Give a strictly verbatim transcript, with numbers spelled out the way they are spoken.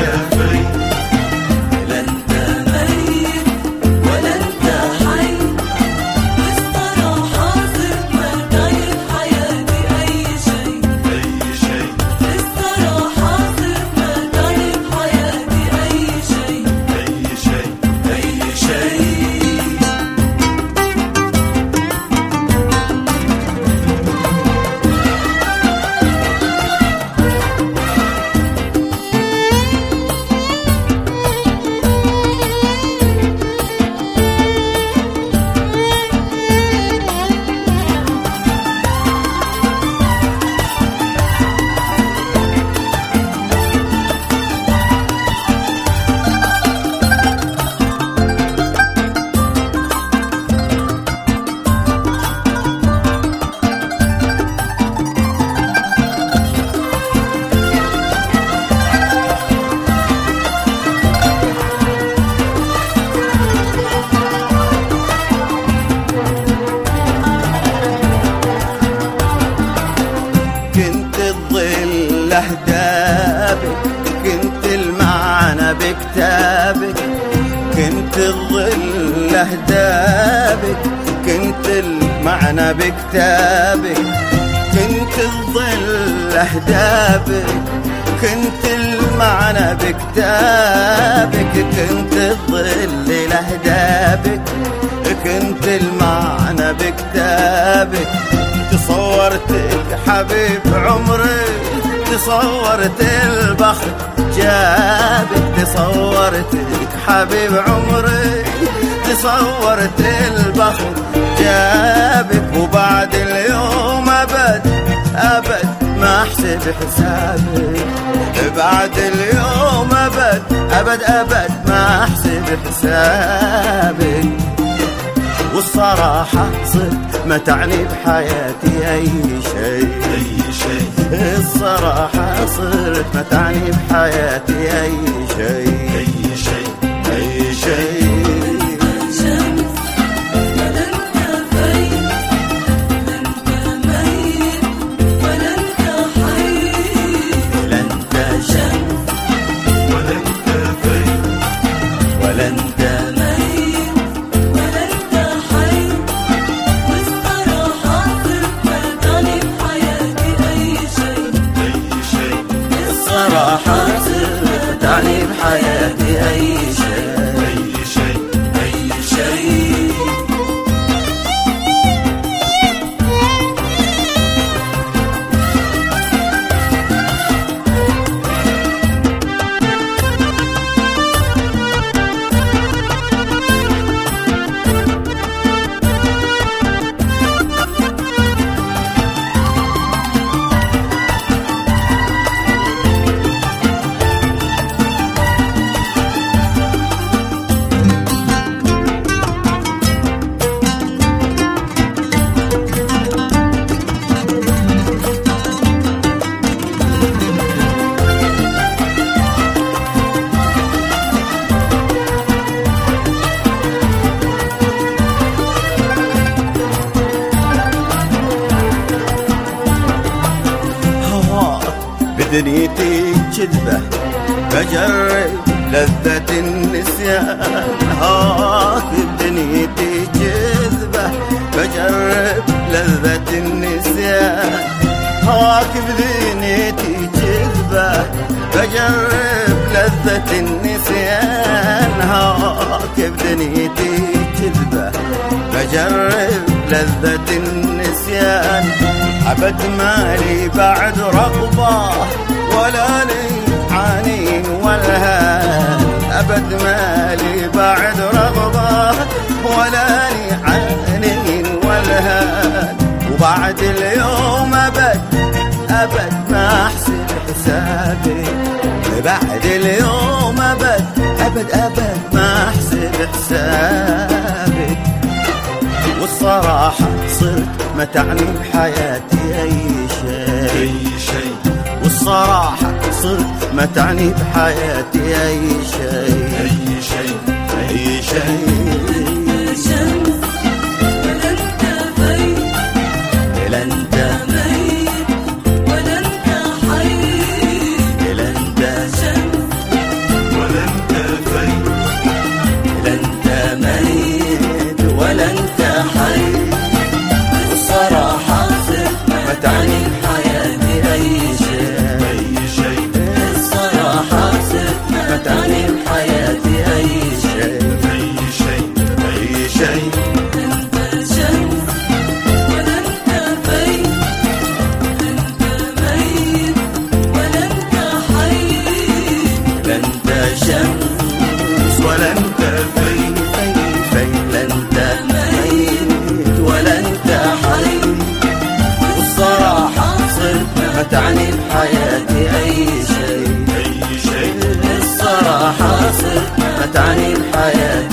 كافي. لا انت ميت ولا انت حي، بالصراحة صرت ما تعني بحياتي أي شي. أي شي بالصراحة صرت ما تعني بحياتي أي شي. أي شي أي شي. كنت الظل أهدابك، كنت المعنى بكتابك. كنت الظل أهدابك، كنت المعنى بكتابك. كنت الظل أهدابك، كنت المعنى بكتابك. كنت الظل لأهدابك، كنت المعنى بكتابك. تصورتك حبيب عمري، تصورت البخت جابك. تصورتك حبيب عمري، تصورت البخت جابك. وبعد اليوم أبد أبد ما أحسب حسابك. بعد اليوم أبد أبد أبد ما أحسب حسابك. والصراحة صرت ما تعني بحياتي أي شيء. أي شيء الصراحة صرت ما تعني بحياتي أي شيء. أي شيء أي شيء. تعني بحياتي أي شيء. أي شيء أي شيء. دنيتي كذبة بجرب لذة النسيان. هاك بدنيتي كذبة بجرب لذة النسيان. هاك بدنيتي كذبة بجرب لذة النسيان. هاك بدنيتي كذبة بجرب لذة النسيان. أبد مالي بعد رغبة ولا لي حنين والهان. أبد مالي بعد رغبة ولا لي حنين والهان. وبعد اليوم أبد أبد ما أحسب حسابي. بعد اليوم أبد أبد أبد ما أحسب حسابي. والصراحة صرت ما تعني بحياتي أي شيء. أي شيء والصراحة صرت ما تعني بحياتي أي شيء. أي شيء أي شيء. تعني بحياتي أي شيء. الصراحة صرت ما تعني بحياتي